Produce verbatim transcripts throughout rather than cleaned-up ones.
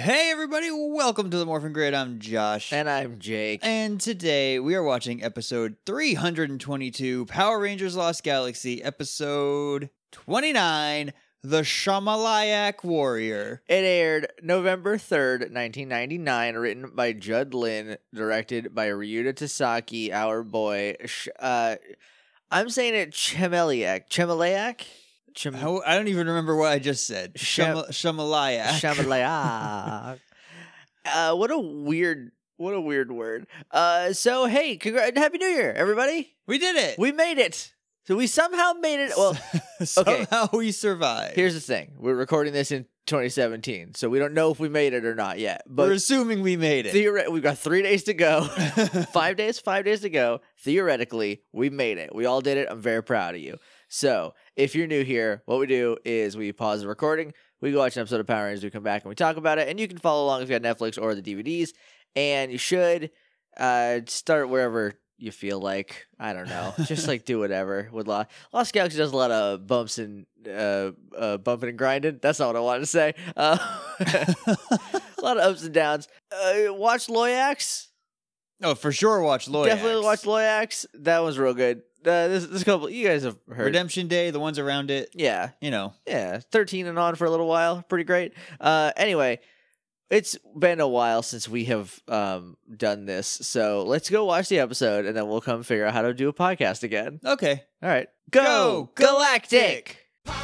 Hey everybody, welcome to the Morphin Grid. I'm Josh. And I'm Jake. And today we are watching episode three hundred twenty-two, Power Rangers Lost Galaxy, episode twenty-nine, The Shamalayak Warrior. It aired November third, nineteen ninety-nine, written by Judd Lin, directed by Ryuta Tasaki, our boy. Sh- uh, I'm saying it Chemeliak. Chemeliak? Chem- How, I don't even remember what I just said. Sham- Shama- Shamalayak. Shamalayak. uh, what a weird, what a weird word. Uh, so, hey, congra- Happy New Year, everybody. We did it. We made it. So we somehow made it. Well, somehow we survived. here's the thing. We're recording this in twenty seventeen, so we don't know if we made it or not yet. But we're assuming we made it. Theoret- we've got three days to go. five days, five days to go. Theoretically, we made it. We all did it. I'm very proud of you. So, if you're new here, what we do is we pause the recording, we go watch an episode of Power Rangers, we come back and we talk about it, and you can follow along if you got Netflix or the D V Ds, and you should uh, start wherever you feel like. I don't know. Just like do whatever. With Lost, Lost Galaxy does a lot of bumps and uh, uh, bumping and grinding. That's not what I wanted to say. Uh, a lot of ups and downs. Uh, watch Loyax. Oh, for sure watch Loyax. Definitely watch Loyax. That one's real good. Uh, this this couple you guys have heard. Redemption Day, the ones around it. Yeah. You know. Yeah. thirteen and on for a little while. Pretty great. Uh, anyway, it's been a while since we have um done this. So let's go watch the episode and then we'll come figure out how to do a podcast again. Okay. All right. Go, Go Galactic!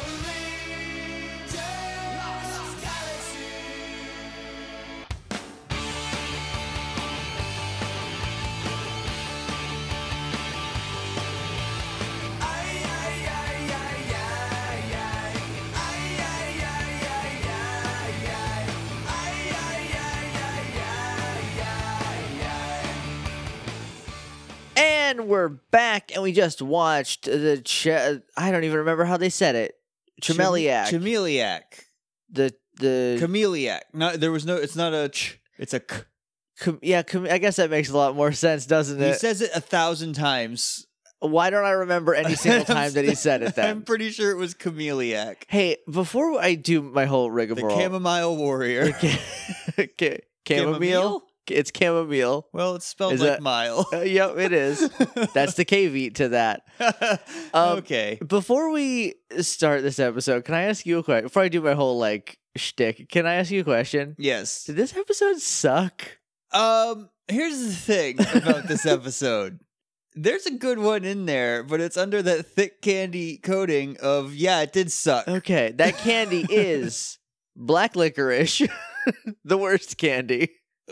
And we're back, and we just watched the. Ch- I don't even remember how they said it. Chemeliak. Cham- Chameleac. the the. Chameleac. No, there was no. It's not a ch. It's a k. Com- yeah, com- I guess that makes a lot more sense, doesn't He it? says it a thousand times. Why don't I remember any single time that he said it then? I'm pretty sure it was Chameleac. Hey, before I do my whole The rigmarole, Chamomile Warrior. Ca- ca- chamomile. It's chamomile. Well, it's spelled Is like that- mile. Uh, yep, it is. That's the caveat to that. Um, okay. Before we start this episode, can I ask you a question? Before I do my whole like shtick, can I ask you a question? Yes. Did this episode suck? Um. Here's the thing about this episode. There's a good one in there, but it's under that thick candy coating of yeah, it did suck. Okay, that candy is black licorice, the worst candy.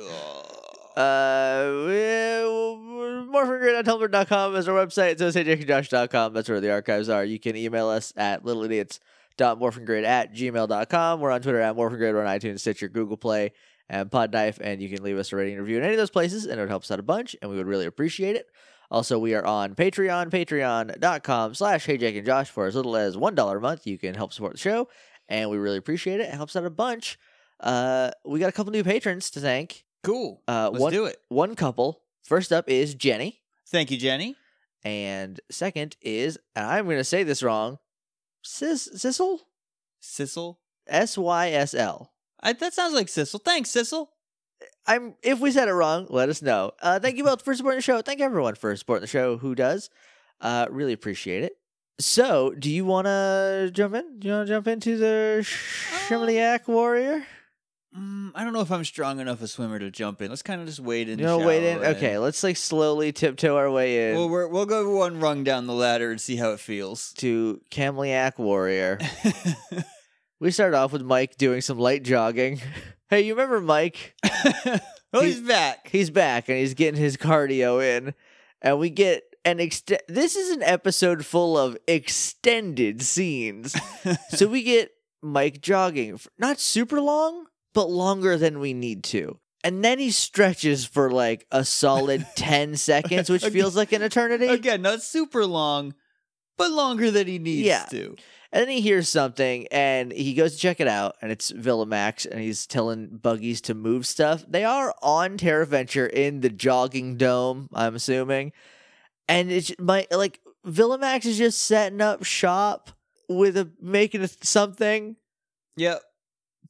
Uh, morphin grid dot tumblr dot com is our website. So say jake and josh dot com. That's where the archives are. You can email us at littleidiots dot morphingrid at gmail dot com. We're on Twitter at morphingrid. We're on iTunes, Stitcher, Google Play, and Podknife. And you can leave us a rating and review in any of those places, and it would help us out a bunch, and we would really appreciate it. Also, we are on Patreon, patreon dot com slash hey jake and josh. For as little as one dollar a month, you can help support the show, and we really appreciate it. It helps out a bunch. Uh, we got a couple new patrons to thank. Cool. Uh, Let's one, do it. One couple. First up is Jenny. Thank you, Jenny. And second is, and I'm going to say this wrong, Sis, Sissel? Sissel. S Y S L. I, that sounds like Sissel. Thanks, Sissel. I'm, if we said it wrong, let us know. Uh, thank you both for supporting the show. Thank everyone for supporting the show who does. Uh, really appreciate it. So, do you want to jump in? Do you want to jump into the Chemeliak Warrior? Mm, I don't know if I'm strong enough a swimmer to jump in. Let's kind of just wade in. You know, wait in. Okay, let's like slowly tiptoe our way in. Well, we're, we'll go one rung down the ladder and see how it feels. To Chemeliak Warrior. We start off with Mike doing some light jogging. Hey, you remember Mike? Well, he's, he's back. He's back, and he's getting his cardio in. And we get an ext- This is an episode full of extended scenes. So we get Mike jogging. For not super long, but longer than we need to. And then he stretches for like a solid ten seconds, which feels like an eternity. Again, not super long, but longer than he needs yeah. to. And then he hears something, and he goes to check it out, and it's Villamax, and he's telling buggies to move stuff. They are on TerraVenture in the jogging dome, I'm assuming. And it's my like Villamax is just setting up shop with a making a, something. Yep.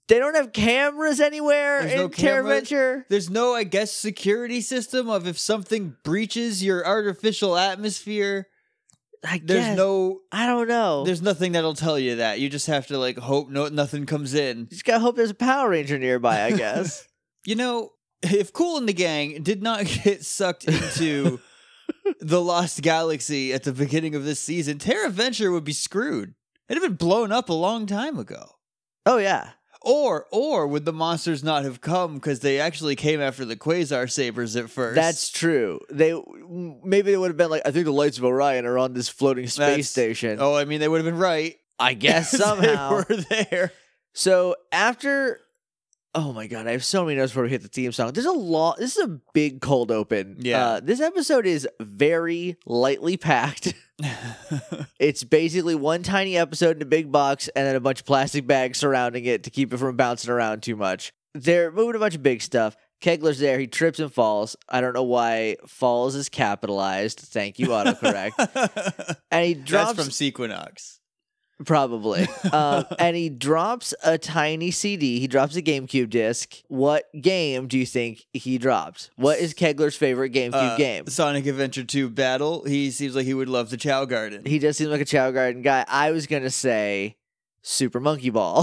They don't have cameras anywhere There's in no Terraventure. There's no, I guess, security system of if something breaches your artificial atmosphere. I There's guess. no, I don't know. there's nothing that'll tell you that. You just have to like hope no nothing comes in. You just gotta hope there's a Power Ranger nearby, I guess. You know, if Kool and the Gang did not get sucked into the Lost Galaxy at the beginning of this season, Terraventure would be screwed. It'd have been blown up a long time ago. Oh, yeah. Or, or would the monsters not have come because they actually came after the Quasar Sabers at first? That's true. They maybe they would have been like, I think the lights of Orion are on this floating space That's- station. Oh, I mean, they would have been right. I guess They somehow. were there. So after, oh my god, I have so many notes before we hit the theme song. There's a lot. This is a big cold open. Yeah. Uh, this episode is very lightly packed. It's basically one tiny episode in a big box and then a bunch of plastic bags surrounding it to keep it from bouncing around too much. They're moving a bunch of big stuff. Kegler's there. He trips and falls. I don't know why falls is capitalized. Thank you, autocorrect. And he drops That's from Sequinox. probably. um, and he drops a tiny C D. He drops a GameCube disc. What game do you think he dropped? What is Kegler's favorite GameCube Uh, game? Sonic Adventure two Battle. He seems like he would love the Chow Garden. He just seems like a Chow Garden guy. I was gonna say Super Monkey Ball.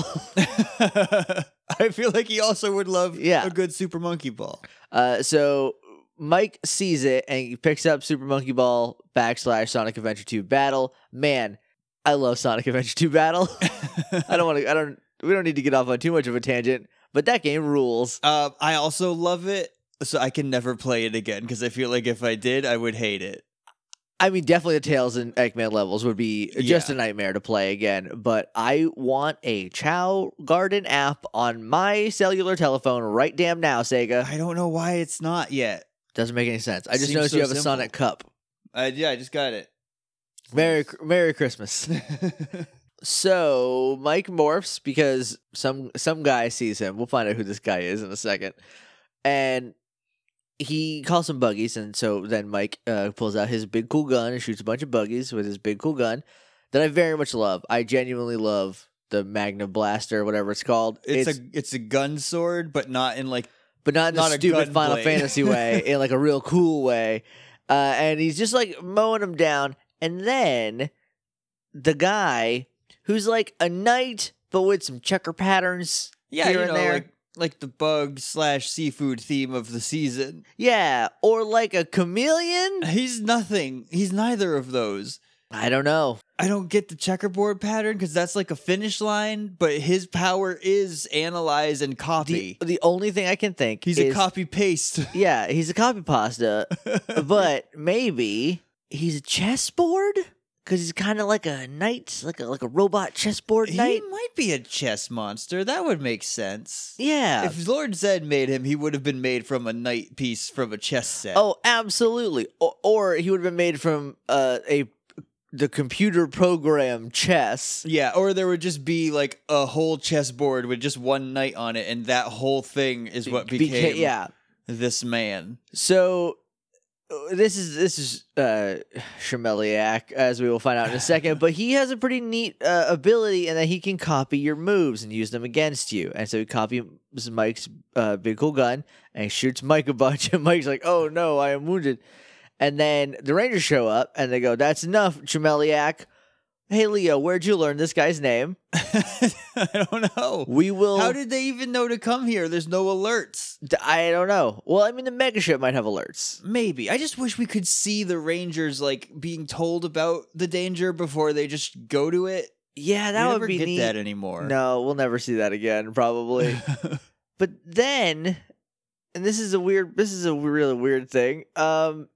I feel like he also would love Yeah. a good Super Monkey Ball. Uh, so Mike sees it and he picks up Super Monkey Ball backslash Sonic Adventure two Battle. Man, I love Sonic Adventure two Battle. I don't want to. I don't. We don't need to get off on too much of a tangent, but that game rules. Uh, I also love it, so I can never play it again because I feel like if I did, I would hate it. I mean, definitely the Tails and Eggman levels would be just Yeah. a nightmare to play again. But I want a Chow Garden app on my cellular telephone right damn now, Sega. I don't know why it's not yet. Doesn't make any sense. I just Seems noticed so you have a simple. Sonic Cup. Uh, yeah, I just got it. Merry Merry Christmas. So Mike morphs because some some guy sees him. We'll find out who this guy is in a second, and he calls some buggies. And so then Mike uh, pulls out his big cool gun and shoots a bunch of buggies with his big cool gun that I very much love. I genuinely love the Magna Blaster, whatever it's called. It's, a it's a gun sword, but not in like but not in not the a stupid gun Final blade. Fantasy way, in like a real cool way. Uh, and he's just like mowing him down, and then the guy who's like a knight, but with some checker patterns yeah, here you and know, there. like like the bug slash seafood theme of the season. Yeah, or like a chameleon? He's nothing. He's neither of those. I don't know. I don't get the checkerboard pattern because that's like a finish line, but his power is analyze and The, copy. the only thing I can think He's is, a copy paste. yeah, he's a copy pasta, but maybe he's a chessboard? Because he's kind of like a knight, like a like a robot chessboard He knight. might be a chess monster. That would make sense. Yeah. If Lord Zed made him, he would have been made from a knight piece from a chess set. Oh, absolutely. Or, or he would have been made from uh, a the computer program chess. Yeah, or there would just be like a whole chessboard with just one knight on it, and that whole thing is what Beca- became yeah. this man. So uh, this is this is uh Shemeliak, as we will find out in a second, but he has a pretty neat uh, ability in that he can copy your moves and use them against you. And so he copies Mike's uh, big cool gun and he shoots Mike a bunch, and Mike's like, "Oh no, I am wounded." And then the Rangers show up and they go, "That's enough, Shemeliak. Hey Leo, where'd you learn this guy's name? I don't know. We will." How did they even know to come here? There's no alerts. D- I don't know. Well, I mean, the mega ship might have alerts. Maybe. I just wish we could see the Rangers like being told about the danger before they just go to it. Yeah, that we would never be get neat. that anymore. No, we'll never see that again, probably. But then, and this is a weird, this is a really weird thing. Um,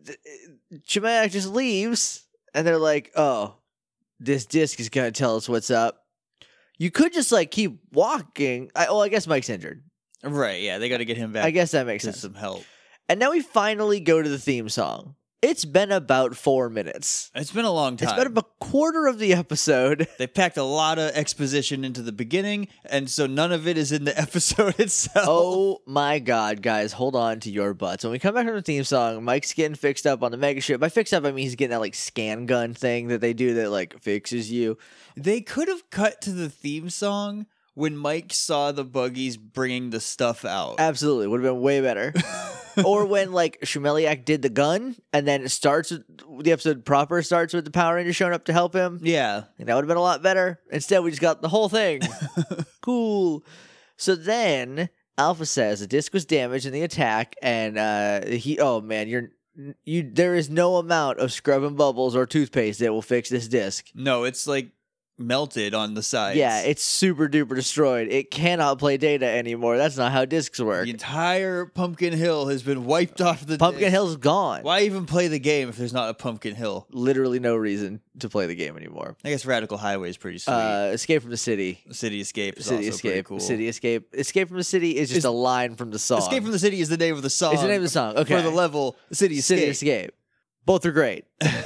Chimeric just leaves, and they're like, "Oh, this disc is gonna tell us what's up." You could just like keep walking. I, oh, I guess Mike's injured. Right, yeah, they got to get him back I guess that makes to sense. some help. And now we finally go to the theme song. It's been about four minutes. It's been a long time. It's been about a quarter of the episode. They packed a lot of exposition into the beginning, and so none of it is in the episode itself. Oh my god, guys, hold on to your butts. When we come back from the theme song, Mike's getting fixed up on the mega ship. By fixed up, I mean he's getting that like scan gun thing that they do that like fixes you. They could have cut to the theme song when Mike saw the buggies bringing the stuff out. Absolutely. Would have been way better. Or when, like, Shumeliak did the gun, and then it starts with, the episode proper starts with the Power Rangers showing up to help him. Yeah. And that would have been a lot better. Instead, we just got the whole thing. Cool. So then, Alpha says the disc was damaged in the attack, and uh, he, oh man, you're, you, there is no amount of scrub and bubbles or toothpaste that will fix this disc. No, it's like melted on the sides. Yeah, it's super duper destroyed. It cannot play data anymore. That's not how discs work. The entire Pumpkin Hill has been wiped off the Pumpkin disc. Hill's gone. Why even play the game if there's not a Pumpkin Hill? Literally no reason to play the game anymore. I guess Radical Highway is pretty sweet. Uh, Escape from the City. City Escape is City also pretty Escape. cool. City Escape. Escape from the City is just Is- a line from the song. Escape from the City is the name of the song. It's the name of the song. Okay. For the level, City Escape. City Escape. Both are great.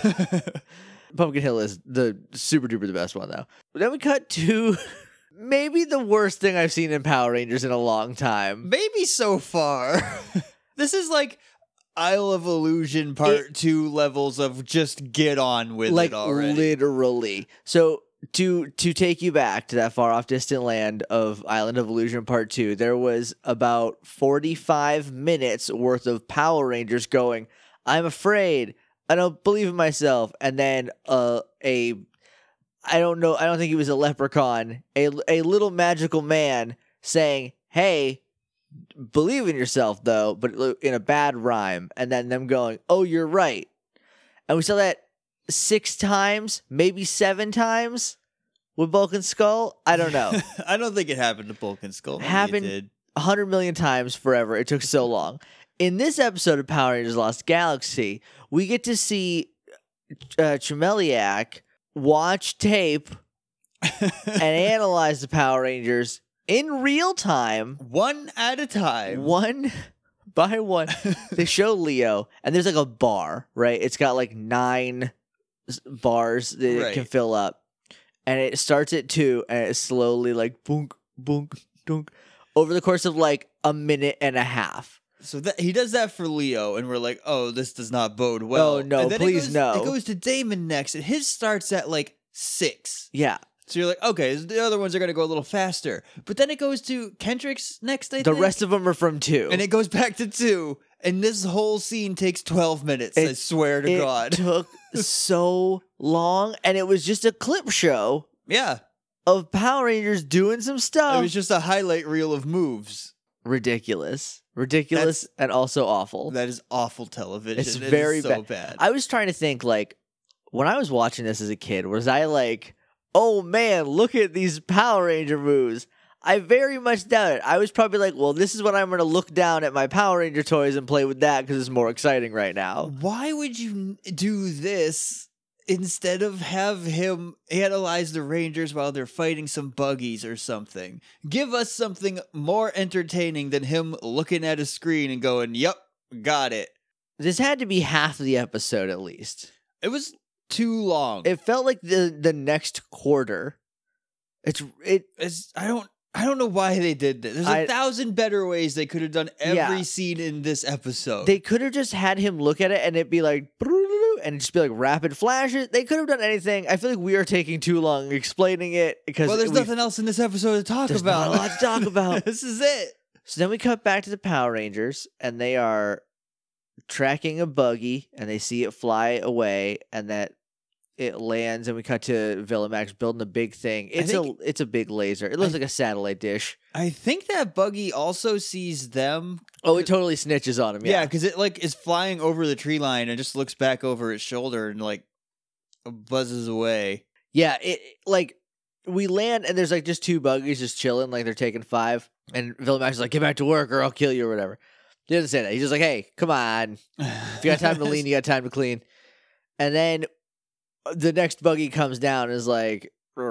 Pumpkin Hill is the super duper the best one though. Then we cut to maybe the worst thing I've seen in Power Rangers in a long time. Maybe so far. This is like Isle of Illusion Part It- Two levels of just get on with Like it already. literally. So to to take you back to that far off distant land of Island of Illusion Part Two, there was about forty-five minutes worth of Power Rangers going, I'm afraid. I don't believe in myself. And then uh, a, I don't know, I don't think he was a leprechaun, a, a little magical man saying, hey, believe in yourself though, but in a bad rhyme. And then them going, oh, you're right. And we saw that six times, maybe seven times with Bulk and Skull. I don't know. I don't think it happened to Bulk and Skull. Maybe it Happened did. a hundred million times forever. It took so long. In this episode of Power Rangers Lost Galaxy, we get to see uh, Chumeliak watch tape and analyze the Power Rangers in real time, One at a time. one by one. They show Leo, and there's like a bar, right? It's got like nine s- bars that it Right. can fill up. And it starts at two, and it's slowly like boonk, boonk, dunk, over the course of like a minute and a half. So that he does that for Leo, and we're like, "Oh, this does not bode well." Oh, no, And then it please goes- no. It goes to Damon next, and his starts at like six. Yeah. So you're like, "Okay, the other ones are gonna go a little faster." But then it goes to Kendrick's next. I The think. rest of them are from two. and it goes back to two, and this whole scene takes twelve minutes. I It- swear to it God. took so long, and it was just a clip show Yeah, of Power Rangers doing some it stuff. was just a highlight reel of moves. Ridiculous. Ridiculous and also awful. That is awful television. It's It is very so bad. bad. I was trying to think, like, when I was watching this as a kid, was I like, oh man, look at these Power Ranger moves? I very much doubt it. I was probably like, well, this is what I'm going to look down at my Power Ranger toys and play with that because it's more exciting right now. Why would you n- do this instead of have him analyze the Rangers while they're fighting some buggies or something? Give us something more entertaining than him looking at a screen and going, "Yep, got it." This had to be half the episode at least. It was too long. It felt like the the next quarter. It's it. It's, I don't. I don't know why they did this. There's a I- thousand better ways they could have done every Yeah. scene in this episode. They could have just had him look at it and it be like, and just be like rapid flashes. They could have done anything. I feel like we are taking too long explaining it because well, there's we- nothing else in this episode to talk There's about. not a lot to talk about. This is it. So then we cut back to the Power Rangers, and they are tracking a buggy, and they see it fly away, and that it lands, and we cut to Villamax building a big thing. It's think- a it's a big laser. It looks I- like a satellite dish. I think that buggy also sees them. Oh, it totally snitches on him. Yeah, Yeah, because it like is flying over the tree line and just looks back over its shoulder and like buzzes away. yeah. It like we land, and there's like just two buggies just chilling, like they're taking five, and Villamax is like, "Get back to work, or I'll kill you," or whatever. He doesn't say that. He's just like, "Hey, come on. If you got time to lean, you got time to clean." And then the next buggy comes down and is like,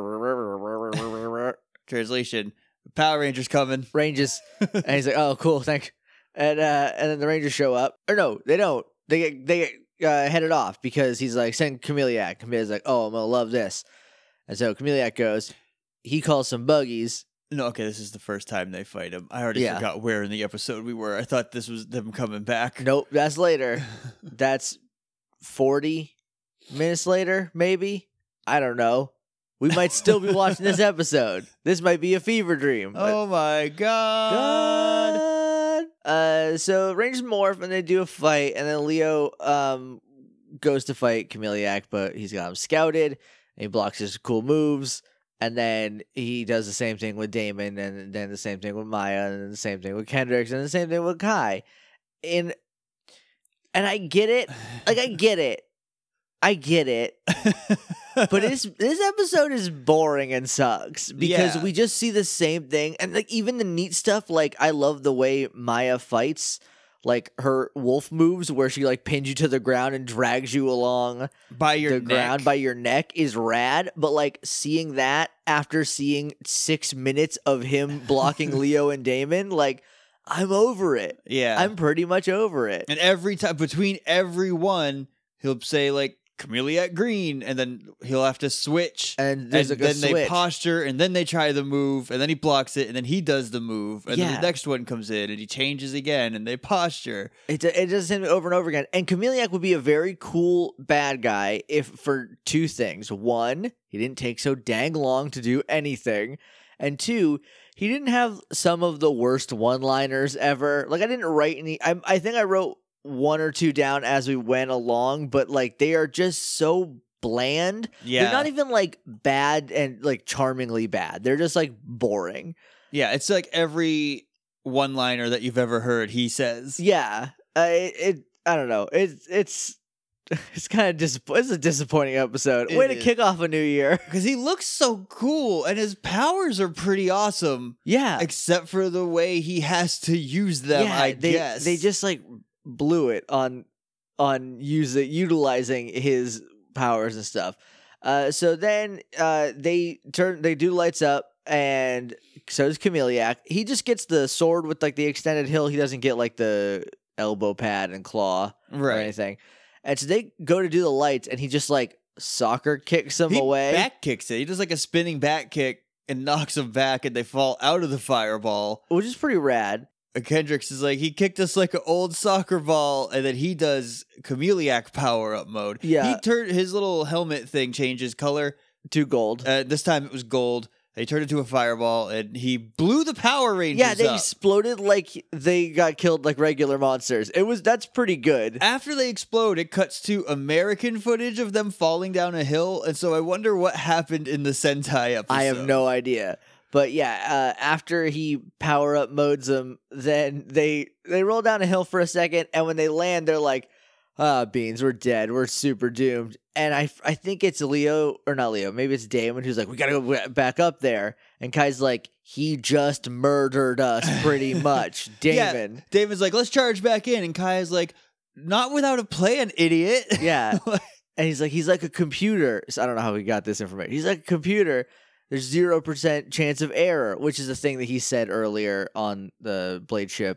Translation: Power Rangers coming. ranges, and he's like, "Oh, cool, thanks." And uh, and then the Rangers show up, or no, they don't. They get they get uh, headed off because he's like, "Send Chameleon." Chameleon's like, "Oh, I'm gonna love this," and so Chameleon goes. He calls some buggies. No, okay, this is the first time they fight him. I already Yeah. forgot where in the episode we were. I thought this was them coming back. Nope, that's later. That's forty minutes later, maybe. I don't know. we might still be watching this episode. This might be a fever dream. Oh my god. God. Uh, so Rangers morph and they do a fight, and then Leo um goes to fight Chameleon, but he's got him scouted, and he blocks his cool moves, and then he does the same thing with Damon, and then the same thing with Maya, and then the same thing with Kendricks, and the same thing with Kai. And and I get it. Like, I get it. I get it. But this this episode is boring and sucks because Yeah. we just see the same thing, and like even the neat stuff. Like, I love the way Maya fights, like her wolf moves where she like pins you to the ground and drags you along By your the neck. ground by your neck is rad. But like seeing that after seeing six minutes of him blocking Leo and Damon, like I'm over it. Yeah. I'm pretty much over it. And every time between every one, he'll say like Chameleon green, and then he'll have to switch. And there's and like a then they switch. posture, and then they try the move, and then he blocks it, and then he does the move, and then Yeah. the next one comes in, and he changes again, and they posture. It it does him over and over again. And Chameleon would be a very cool bad guy if for two things. One, he didn't take so dang long to do anything. And two, he didn't have some of the worst one-liners ever. Like, I didn't write any I I think I wrote one or two down as we went along, but like they are just so bland. Yeah. They're not even like bad and like charmingly bad. They're just like boring. Yeah, it's like every one-liner that you've ever heard, he says. Yeah. Uh, it, it I don't know. It's it's it's kind of dis- it's a disappointing episode. It Way to is. kick off a new year. Because he looks so cool, and his powers are pretty awesome, Yeah. except for the way he has to use them, yeah, I they, guess. they just like blew it on on using utilizing his powers and stuff. Uh, so then uh, they turn they do lights up, and so does Chameleon. He just gets the sword with like the extended hill. He doesn't get like the elbow pad and claw or Right. anything. And so they go to do the lights, and he just like soccer kicks them He away. back kicks it. He does like a spinning back kick and knocks them back, and they fall out of the fireball. Which is pretty rad. And Kendricks is like, he kicked us like an old soccer ball, and then he does Chameleon power up mode. Yeah. He turned his little helmet thing changes color. To gold. Uh, this time it was gold. They turned into a fireball, and he blew the Power Rangers Yeah, they up. exploded like they got killed like regular monsters. It was that's pretty good. After they explode, it cuts to American footage of them falling down a hill, and so I wonder what happened in the Sentai episode. I have no idea. But yeah, uh, after he power up modes them, then they they roll down a hill for a second, and when they land, they're like, "Ah, beans, we're dead. We're super doomed." And I I think it's Leo or not Leo, maybe it's Damon who's like, "We gotta go back up there." And Kai's like, "He just murdered us, pretty much." Damon, Yeah, David's like, let's charge back in, and Kai is like, not without a plan, idiot. yeah. And he's like, he's like a computer. So I don't know how he got this information. He's like a computer. There's zero percent chance of error, which is a thing that he said earlier on the Blade ship.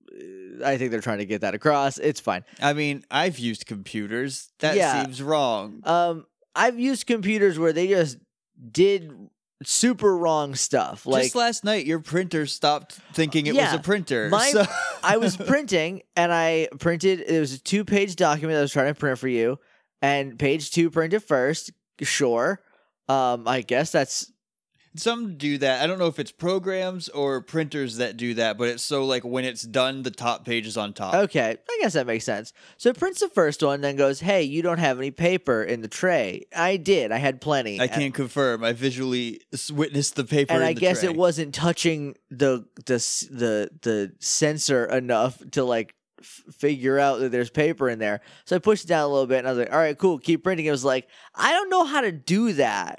Uh, I think they're trying to get that across. It's fine. I mean, I've used computers. That Yeah. seems wrong. Um, I've used computers where they just did super wrong stuff. Like Just last night, your printer stopped thinking it Yeah, was a printer. my- so- I was printing, and I printed. It was a two-page document that I was trying to print for you, and page two printed first. Sure. Um, I guess that's Some do that. I don't know if it's programs or printers that do that, but it's so like when it's done, the top page is on top. okay. I guess that makes sense. So it prints the first one, then goes, "Hey, you don't have any paper in the tray." I did. I had plenty. I And- can't confirm. I visually s- witnessed the paper. and in I the guess tray. it wasn't touching the the s- the the sensor enough to like f- figure out that there's paper in there. So I pushed it down a little bit, and I was like, "All right, cool, keep printing." It was like, I don't know how to do that.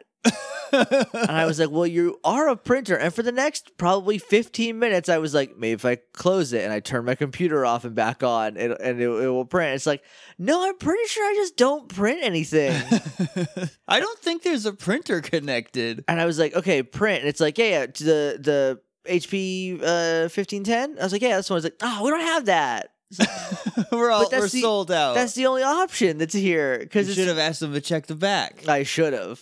And I was like, well, you are a printer. And for the next probably fifteen minutes, I was like, maybe if I close it and I turn my computer off and back on, it, and it, it will print. It's like, no, I'm pretty sure I just don't print anything. I don't think there's a printer connected. And I was like, okay, print. And it's like, yeah, yeah, to the, the H P uh, fifteen ten. I was like, yeah, that's one. I was like, oh, we don't have that. we're all that's we're the- sold out. That's the only option that's here. You Because should have asked them to check the back. I should have.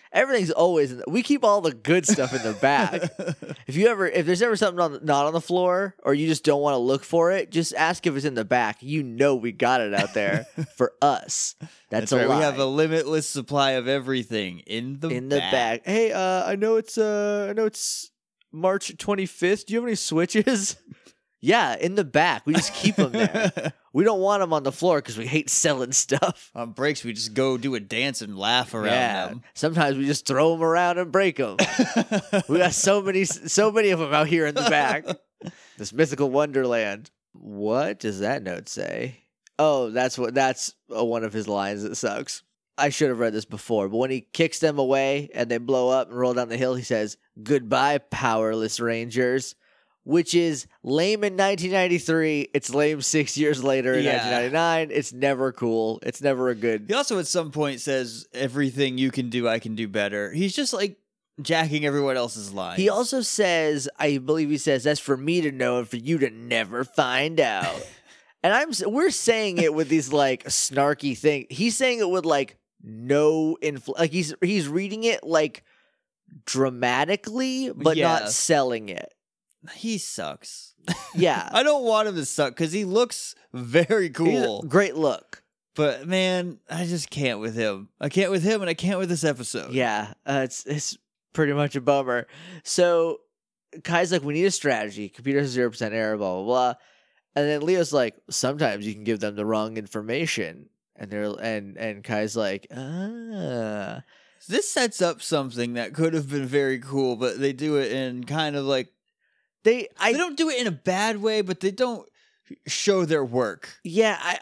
Everything's always in the, we keep all the good stuff in the back. If you ever, if there's ever something on, not on the floor, or you just don't want to look for it, just ask if it's in the back. You know we got it out there for us. That's, That's a right. lie. We have a limitless supply of everything in the in the back. back. Hey, uh, I know it's uh, I know it's March twenty-fifth. Do you have any switches? Yeah, in the back. We just keep them there. We don't want them on the floor because we hate selling stuff. On breaks, we just go do a dance and laugh around Yeah. them. Sometimes we just throw them around and break them. We got so many, so many of them out here in the back. This mythical wonderland. What does that note say? Oh, that's what. That's uh, one of his lines that sucks. I should have read this before, but when he kicks them away and they blow up and roll down the hill, he says, "Goodbye, powerless Rangers." Which is lame in nineteen ninety-three. It's lame six years later in Yeah. nineteen ninety-nine. It's never cool. It's never a good. He also at some point says, everything you can do, I can do better. He's just like jacking everyone else's lines. He also says, I believe he says, that's for me to know and for you to never find out. And I'm we're saying it with these like snarky thing. He's saying it with like no infl- like he's he's reading it like dramatically, but Yeah. not selling it. He sucks. Yeah. I don't want him to suck because he looks very He's a cool. great look. But man, I just can't with him. I can't with him and I can't with this episode. Yeah, uh, it's it's pretty much a bummer. So Kai's like, we need a strategy. Computer has zero percent error, blah blah blah. And then Leo's like, sometimes you can give them the wrong information. And they're and and Kai's like, ah, This sets up something that could have been very cool, but they do it in kind of like they I they don't do it in a bad way, but they don't show their work. yeah I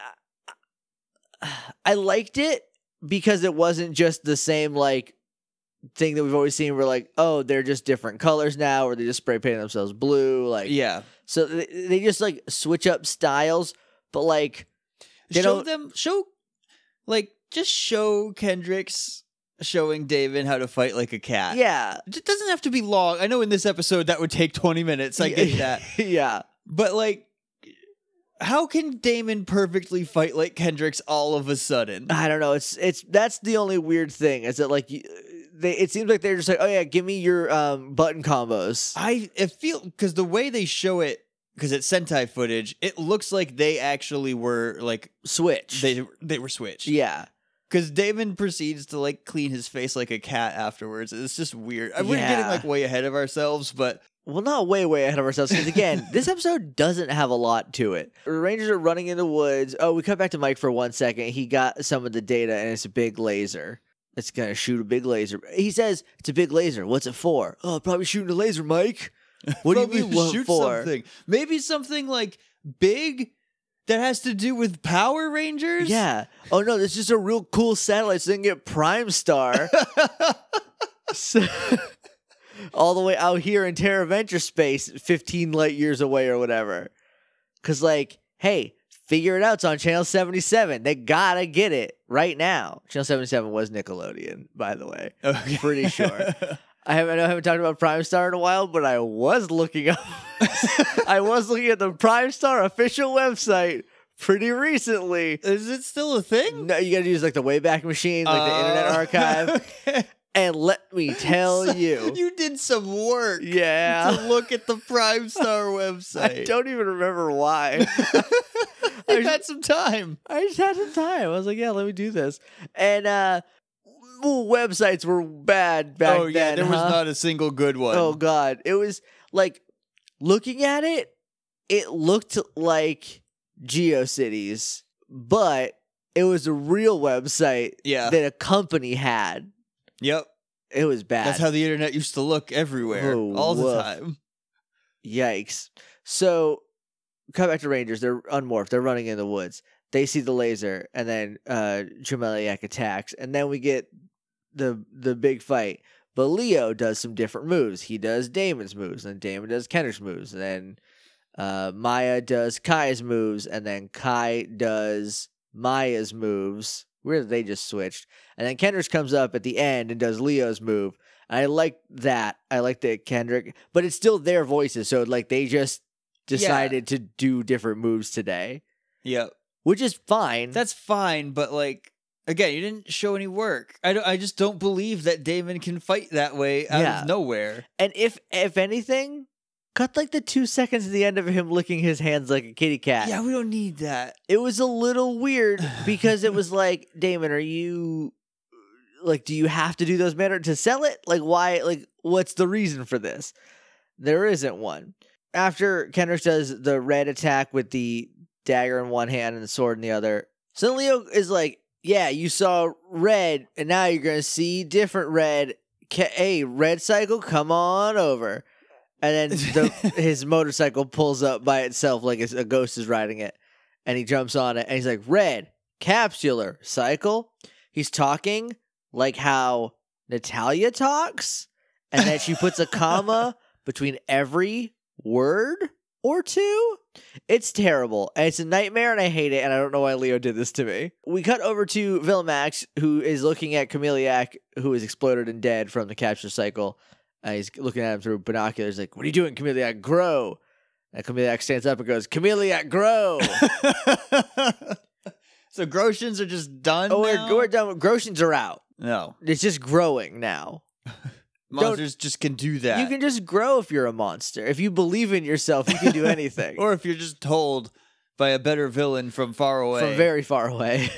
I, I liked it because it wasn't just the same like thing that we've always seen. Where like, oh, they're just different colors now, or they just spray painting themselves blue. Like, Yeah. so they, they just like switch up styles, but like they show don't. them show like just show Kendricks showing David how to fight like a cat. Yeah. It doesn't have to be long. I know in this episode that would take twenty minutes. I get that. Yeah. But like how can Damon perfectly fight like Kendricks all of a sudden? I don't know. It's it's that's the only weird thing is that like you- they it seems like they're just like, oh yeah, give me your um button combos. I it feel because the way they show it, because it's Sentai footage, it looks like they actually were like Switch. they they were switched. yeah. Because Damon proceeds to like clean his face like a cat afterwards. It's just weird. We're getting Yeah. like way ahead of ourselves, but Well, not way, way ahead of ourselves. Because again, this episode doesn't have a lot to it. The Rangers are running in the woods. Oh, we cut back to Mike for one second. He got some of the data, and it's a big laser. It's gonna shoot a big laser. He says it's a big laser. What's it for? Oh, probably shooting a laser, Mike. What do you probably mean? What shoot for? something. Maybe something like big that has to do with Power Rangers. Yeah. Oh no, this is just a real cool satellite, so they can get Prime Star. So- all the way out here in Terra Venture space, fifteen light years away or whatever. Cause like, hey, figure it out. It's on channel seventy-seven. They gotta get it right now. Channel seventy-seven was Nickelodeon, by the way. Okay. Pretty sure. I haven't, I know I haven't talked about Prime Star in a while, but I was looking up. I was looking at the Prime Star official website pretty recently. Is it still a thing? No, you gotta use like the Wayback Machine, like the Internet Oh. Archive. Okay. And let me tell So you, you did some work yeah, to look at the Prime Star I website. don't even remember why. You've had some time. I just had some time. I was like, yeah, let me do this. And uh, ooh, websites were bad back oh yeah, then. there was huh? not a single good one. Oh god, it was like looking at it. It looked like GeoCities, but it was a real website yeah. that a company had. Yep. It was bad. That's how the internet used to look everywhere, Oh, all the woof. time. Yikes. So, cut back to Rangers. They're unmorphed. They're running in the woods. They see the laser, and then uh, Tremeliac attacks. And then we get the the big fight. But Leo does some different moves. He does Damon's moves, and Damon does Kendrick's moves. And then uh, Maya does Kai's moves, and then Kai does Maya's moves. Weird that they just switched. And then Kendrick comes up at the end and does Leo's move. I like that. I like that Kendrick, but it's still their voices. So like they just decided to do different moves today, Yep. which is fine. That's fine, but like Again, you didn't show any work. I don't, I just don't believe that Damon can fight that way out Yeah. of nowhere. And if if anything, cut like the two seconds at the end of him licking his hands like a kitty cat. Yeah, we don't need that. It was a little weird because it was like, Damon, are you like, do you have to do those manner to sell it? Like, why? Like, what's the reason for this? There isn't one. After Kendrick does the red attack with the dagger in one hand and the sword in the other, so then Leo is like, yeah, you saw red, and now you're gonna see different red. Ca- hey, red cycle, come on over. And then the, his motorcycle pulls up by itself like it's, a ghost is riding it. And he jumps on it, and he's like, red, capsular, cycle. He's talking like how Natalia talks, and then she puts a comma between every word or two. It's terrible, and it's a nightmare, and I hate it, and I don't know why Leo did this to me. We cut over to Vilmax, who is looking at Chameleac, who is exploded and dead from the capture cycle. And he's looking at him through binoculars like, what are you doing, Chameleac? Grow. And Chameleac stands up and goes, Chameleac, grow. So Groshans are just done oh, now? we're, we're done. Groshans are out. No. It's just growing now. Monsters just can do that. You can just grow if you're a monster. If you believe in yourself, you can do anything. Or if you're just told by a better villain from far away. From very far away.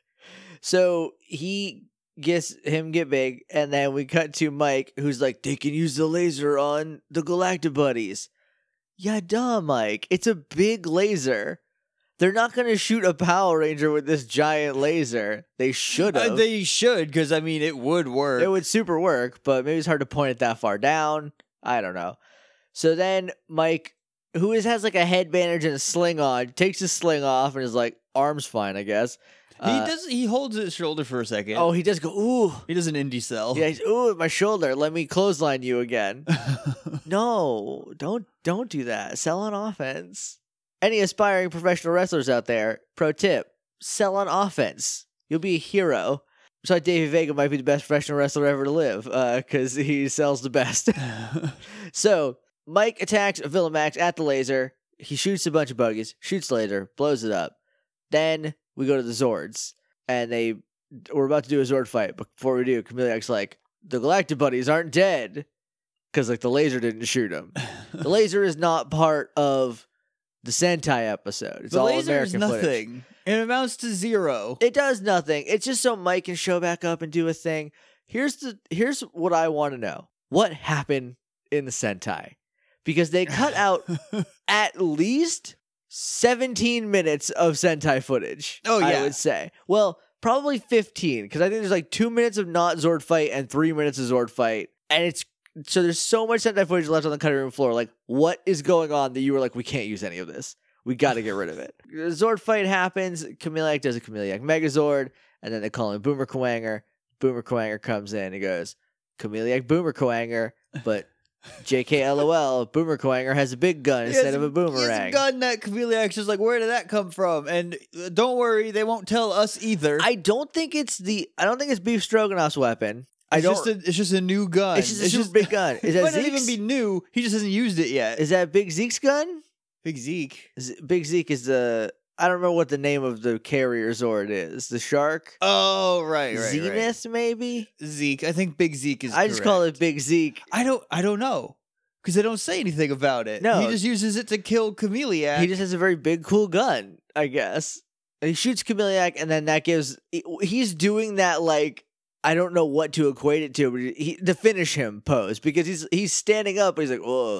So he gets him get big, and then we cut to Mike, who's like, they can use the laser on the Galactic Buddies. Yeah, duh, Mike. It's a big laser. They're not going to shoot a Power Ranger with this giant laser. They should have. Uh, they should, because, I mean, it would work. It would super work, but maybe it's hard to point it that far down. I don't know. So then Mike, who is, has like a head bandage and a sling on, takes his sling off and is like, arm's fine, I guess. He Uh, does. He holds his shoulder for a second. Oh, he does go, ooh. He does an indie cell. Yeah, he's, ooh, my shoulder. Let me clothesline you again. No, don't don't do that. Sell on offense. Any aspiring professional wrestlers out there, pro tip, sell on offense. You'll be a hero. So Davey Vega might be the best professional wrestler ever to live because uh, he sells the best. So Mike attacks Vilmax at the laser. He shoots a bunch of buggies, shoots laser, blows it up. Then we go to the Zords, and they we're about to do a Zord fight. But before we do, Chameleac's like, the Galactic Buddies aren't dead because like the laser didn't shoot them. The laser is not part of the Sentai episode. It's the all laser American is footage. nothing. It amounts to zero. It does nothing. It's just so Mike can show back up and do a thing. Here's the here's what I want to know. What happened in the Sentai? Because they cut out at least seventeen minutes of Sentai footage. Oh, yeah. I would say. Well, probably fifteen, because I think there's like two minutes of not Zord fight and three minutes of Zord fight. And it's so there's so much Sentai footage left on the cutting room floor. Like, what is going on that you were like, we can't use any of this? We got to get rid of it. The Zord fight happens. Chameleac does a Chameleac Megazord, and then they call him Boomer Kuwanger. Boomer Kuwanger comes in. He goes, Chameleac Boomer Kuwanger, but J K LOL, Boomer Kuwanger has a big gun instead of a He has boomerang. a gun that Chameleac's just like, where did that come from? And uh, don't worry, they won't tell us either. I don't think it's the. I don't think it's Beef Stroganoff's weapon. I It's don't. just a, it's just a new gun. it's just a super big gun. Is It that might not Zeke's? even be new. He just hasn't used it yet. Is that Big Zeke's gun? Big Zeke. Is it- Big Zeke is the. I don't remember what the name of the carrier Zord is. The shark. Oh, right, right, Zenith, maybe. right. Zeke. I think Big Zeke is I just call correct. it Big Zeke. I don't I don't know. Because they don't say anything about it. No. He just uses it to kill Chameleac. He just has a very big, cool gun, I guess. And he shoots Chameleac, and then that gives. He's doing that like I don't know what to equate it to, but he the finish him pose because he's he's standing up. And he's like,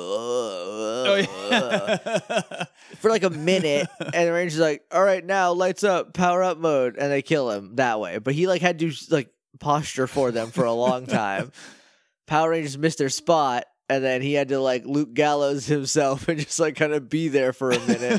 whoa, Oh, yeah. for like a minute, and the Ranger's like, all right, now lights up, power up mode, and they kill him that way. But he like had to like posture for them for a long time. Power Rangers missed their spot. And then he had to like Luke Gallows himself and just like kind of be there for a minute.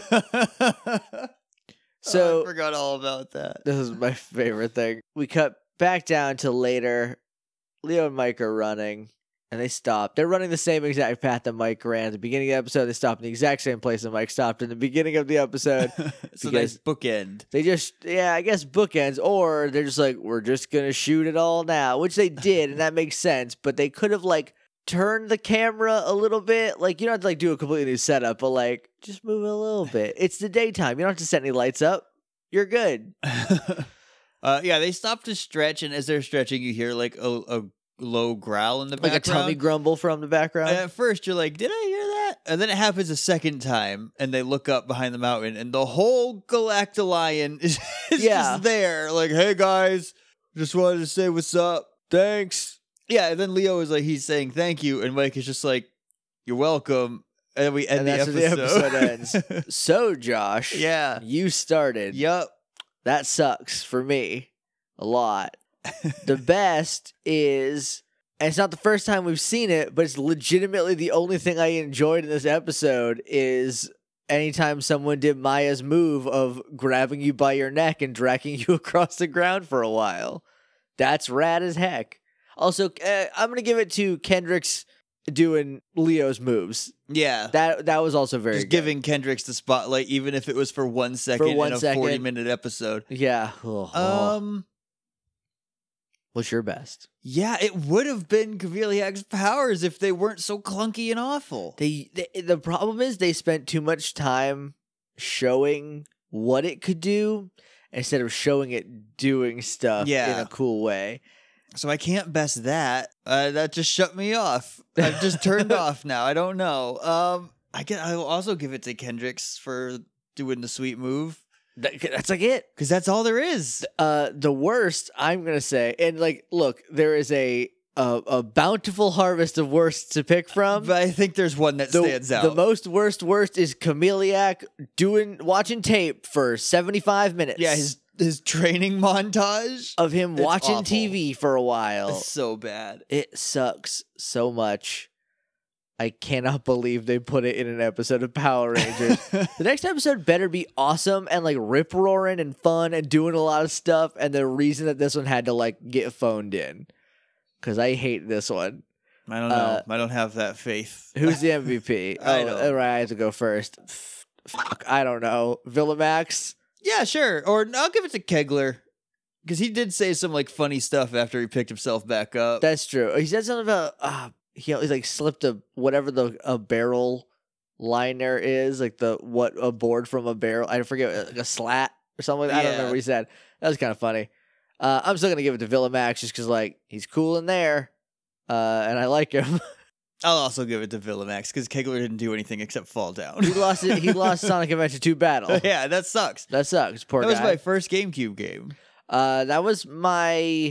So oh, I forgot all about that. this is my favorite thing. We cut back down to later. Leo and Mike are running, and they stop. They're running the same exact path that Mike ran at the beginning of the episode. They stopped in the exact same place that Mike stopped in the beginning of the episode. It's a Because- nice bookend. They just, yeah, I guess bookends, or they're just like, we're just gonna shoot it all now, which they did, and that makes sense. But they could have like turned the camera a little bit. Like, you don't have to like do a completely new setup, but like just move it a little bit. It's the daytime. You don't have to set any lights up. You're good. uh, Uh, yeah, they stop to stretch, and as they're stretching, you hear like a, a low growl in the Like background. a tummy grumble from the background. And at first, you're like, "Did I hear that?" And then it happens a second time, and they look up behind the mountain, and the whole Galactolion is, is Yeah. just there. Like, "Hey guys, just wanted to say what's up. Thanks." Yeah, and then Leo is like, he's saying thank you, and Mike is just like, "You're welcome." And then we end And the that's episode. where the episode ends. So, Josh, Yeah. you started. Yup. That sucks for me a lot. The best is, and it's not the first time we've seen it, but it's legitimately the only thing I enjoyed in this episode is anytime someone did Maya's move of grabbing you by your neck and dragging you across the ground for a while. That's rad as heck. Also, uh, I'm going to give it to Kendrick's doing Leo's moves. Yeah. That that was also very Just good. giving Kendricks the spotlight, even if it was for one second one in a second. forty-minute episode. Yeah. Oh, Um... what's your best? Yeah, it would have been Kaviliak's powers if they weren't so clunky and awful. They, they the problem is they spent too much time showing what it could do instead of showing it doing stuff Yeah. in a cool way. So I can't best that. Uh, that just shut me off. I've just turned off now. I don't know. Um, I get. I will also give it to Kendricks for doing the sweet move That- that's like it. because that's all there is. Uh, the worst I'm gonna say, and like, look, there is a a, a bountiful harvest of worsts to pick from. But I think there's one that The, stands out. the most worst worst is Chameleac doing watching tape for seventy-five minutes. yeah, his his training montage. of him It's watching awful. T V for a while. It's so bad. It sucks so much. I cannot believe they put it in an episode of Power Rangers. The next episode better be awesome and like rip roaring and fun and doing a lot of stuff. And the reason that this one had to like get phoned in, because I hate this one. I don't know. Uh, I don't have that faith. Who's the M V P? I oh, don't- all right, I have to go first. F- Fuck, I don't know. Villamax. Yeah, sure. Or I'll give it to Kegler because he did say some like funny stuff after he picked himself back up. That's true. He said something about uh, he he's like slipped a whatever the a barrel liner is, like the what a board from a barrel. I forget, like a slat or something. Like that. I don't Yeah. remember what he said. That was kind of funny. Uh, I'm still gonna give it to Villamax just because like he's cool in there, uh, and I like him. I'll also give it to Villamax because Kegler didn't do anything except fall down. he lost it. He lost Sonic Adventure two battle. Yeah, that sucks. That sucks. Poor That guy. was my first GameCube game. Uh, that was my,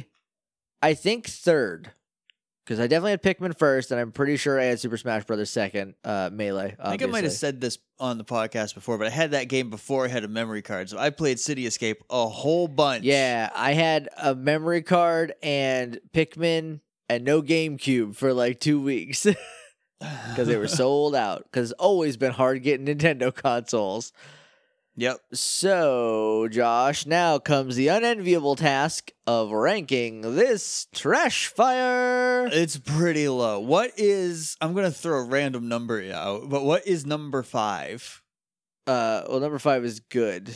I think third, because I definitely had Pikmin first, and I'm pretty sure I had Super Smash Brothers second. Uh, Melee. I think I might have obviously. said this on the podcast before, but I had that game before I had a memory card, so I played City Escape a whole bunch. Yeah, I had a memory card and Pikmin and no GameCube for like two weeks because they were sold out. Because it's always been hard getting Nintendo consoles. Yep. So, Josh, now comes the unenviable task of ranking this trash fire. It's pretty low. What is? I'm gonna throw a random number out, but what is number five? Uh, well, number five is good.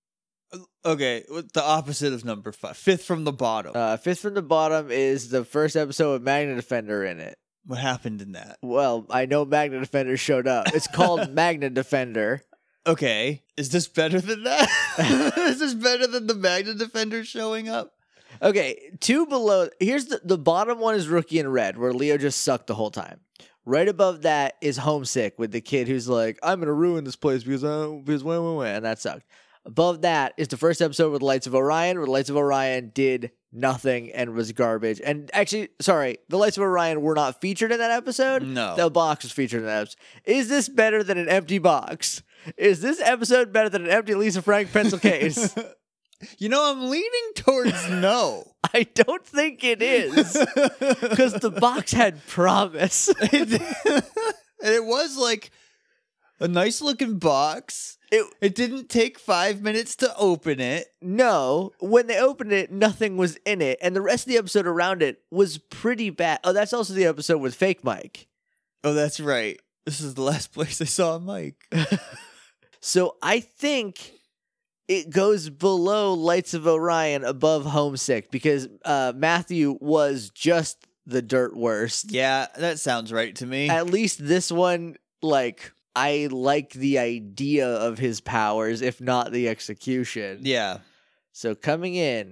Okay, what- the opposite of number five. Fifth from the bottom. Uh, fifth from the bottom is the first episode with Magna Defender in it. what happened in that? Well, I know Magna Defender showed up. It's called Magna Defender. Okay, is this better than that? Is this better than the Magna Defender showing up? Okay, two below. Here's the the bottom one is Rookie in Red, where Leo just sucked the whole time. Right above that is Homesick with the kid who's like, "I'm gonna ruin this place because I because wah, wah, wah," and that sucked. Above that is the first episode with Lights of Orion, where the Lights of Orion did nothing and was garbage. And actually, sorry, the Lights of Orion were not featured in that episode. No. The box was featured in that episode. Is this better than an empty box? Is this episode better than an empty Lisa Frank pencil case? You know, I'm leaning towards no. I don't think it is. Because the box had promise. and it was like a nice looking box. It, It didn't take five minutes to open it. no, when they opened it, nothing was in it. And the rest of the episode around it was pretty bad. Oh, that's also the episode with Fake Mike. Oh, that's right. This is the last place I saw Mike. So I think it goes below Lights of Orion, above Homesick, because uh, Matthew was just the dirt worst. Yeah, that sounds right to me. At least this one, like, I like the idea of his powers, if not the execution. Yeah. So coming in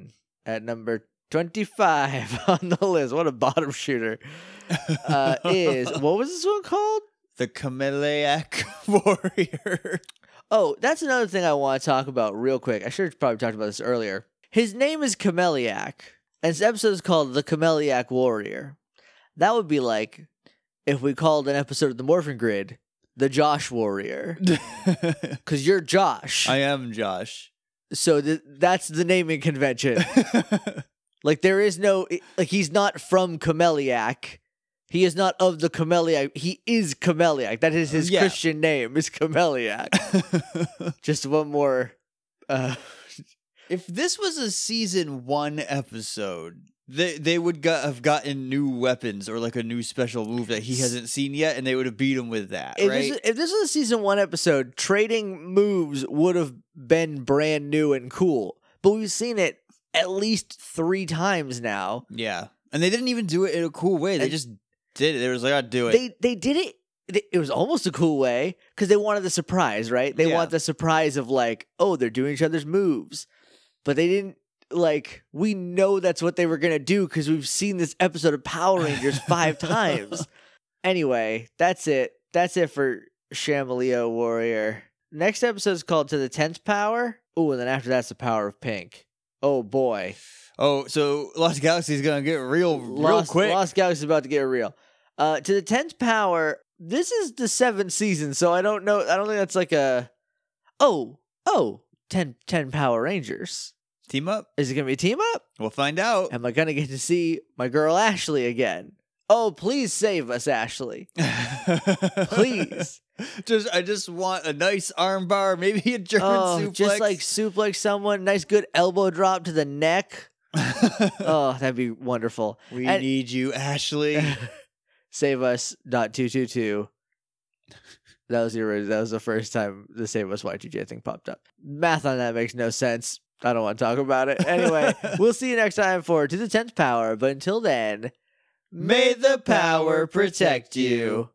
at number twenty-five on the list. What a bottom shooter. Uh, is, what was this one called? The Chameleac Warrior. Oh, that's another thing I want to talk about real quick. I should have probably talked about this earlier. His name is Chameleac, and this episode is called The Chameleac Warrior. That would be like if we called an episode of The Morphin Grid The Josh Warrior. Because you're Josh. I am Josh. So th- that's the naming convention. Like, there is no, like, he's not from Chameleac. He is not of the Chameleac. He is Chameleac. That is his Yeah. Christian name, is Chameleac. Just one more. Uh, If this was a season one episode, they they would got, have gotten new weapons or like a new special move that he hasn't seen yet, and they would have beat him with that, if, right? this, if this was a season one episode, trading moves would have been brand new and cool. But we've seen it at least three times now. Yeah, and they didn't even do it in a cool way. They And- just did it. They was like, "I'll do it." They they did it. It was almost a cool way because they wanted the surprise, right? They Yeah. want the surprise of like, oh, they're doing each other's moves, but they didn't like. We know that's what they were gonna do because we've seen this episode of Power Rangers five times. Anyway, that's it. That's it for Chameleo Warrior. Next episode is called To the Tenth Power. Oh, and then after that's the Power of Pink. Oh boy, oh, so Lost Galaxy is gonna get real, real Lost, quick. Lost Galaxy is about to get real. Uh, to the tenth power. This is the seventh season, so I don't know. I don't think that's like a. Oh, oh, ten, ten Power Rangers. Team up. Is it gonna be a team up? We'll find out. Am I gonna get to see my girl Ashley again? Oh, please save us, Ashley. Please. Just, I just want a nice armbar, maybe a German Oh, suplex. just like suplex someone. Nice, good elbow drop to the neck. Oh, that'd be wonderful. we And- need you, Ashley. Save us dot two two two. That was the ori- that was the first time the Save Us Y two J thing popped up. Math on that makes no sense. I don't want to talk about it. Anyway, we'll see you next time for To the Tenth Power. But until then, May the power protect you.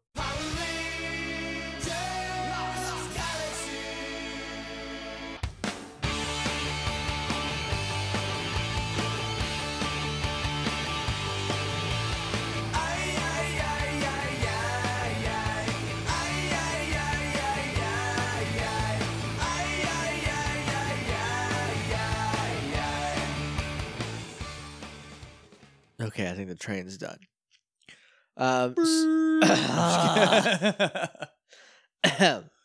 okay, I think the train's done. Um, s-